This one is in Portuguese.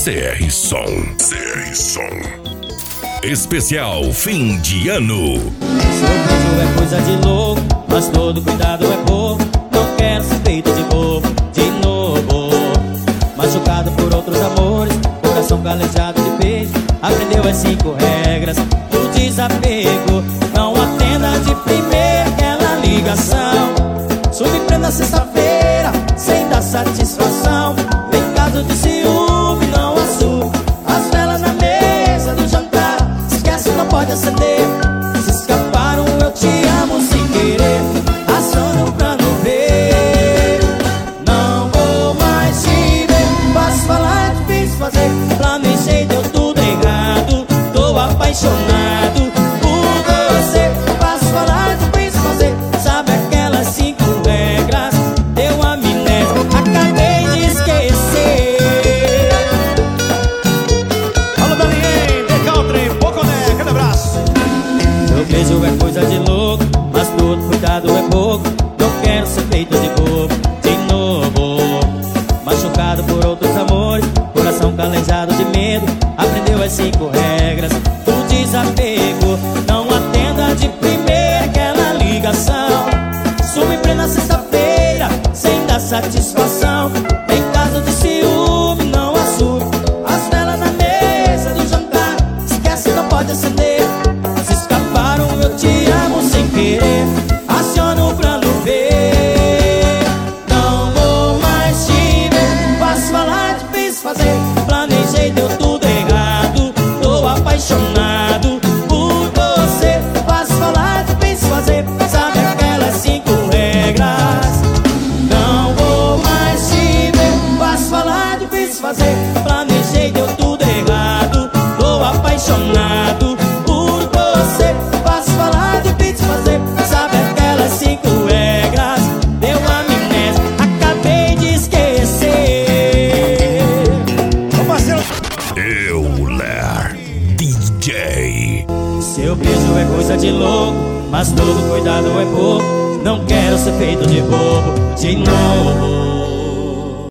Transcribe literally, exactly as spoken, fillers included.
C R Som. C R Som. Especial fim de ano. Seu beijo é coisa de louco, mas todo cuidado é pouco. Não quero ser feito de bobo, de novo. Machucado por outros amores, coração calejado de beijo. Aprendeu as cinco regras do desapego. Não atenda de primeira aquela ligação. Subprenda sexta-feira, sem dar satisfação. Em caso de ciúme, não assume. As velas na mesa do jantar, esquece, não pode acender. Se escaparam, eu te amo sem querer. Aciono pra não ver. Não vou mais te ver. Posso falar, é difícil fazer. Planejei, deu tudo errado. Tô apaixonado por você. Posso falar, é difícil fazer. Sabe aquelas cinco regras? Deu amnésia, acabei de esquecer. Alô, Belém, Decaltre, Poconé, aquele abraço. Seu beijo é coisa de louco, mas todo cuidado é pouco. Não quero ser feito de bobo, de novo. Machucado por outros amores, coração calejado de medo. Aprendeu as cinco regras do desapego. Não atenda de primeira aquela ligação. Sume plena sexta-feira, sem dar satisfação. Em caso de ciúme, não assume. As velas na mesa do jantar, esquece, não pode acender. Se escaparam, eu te amo sem querer. Aciono pra não ver. Não vou mais te ver. Posso falar, é difícil fazer. Planejei, deu tudo errado. Tô apaixonado por você. Posso falar, é difícil fazer. Sabe aquelas cinco regras? Não vou mais te ver. Posso falar, é difícil fazer. Planejei, deu tudo errado. Tô apaixonado por você. Posso falar, é difícil fazer. Sabe aquelas cinco regras? Deu amnésia, acabei de esquecer. Ô, parceiro. Euler D J. Seu beijo é coisa de louco, mas todo cuidado é pouco. Não quero ser feito de bobo, de novo.